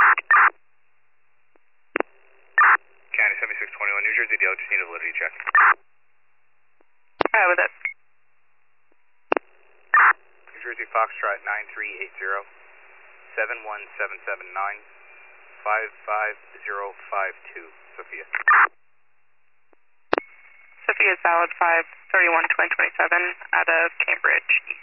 County 7621, New Jersey DL, just need a validity check. With it. New Jersey Foxtrot 9380, 71779, 55052, Sophia. Sophia is valid 5/31/2027 out of Cambridge.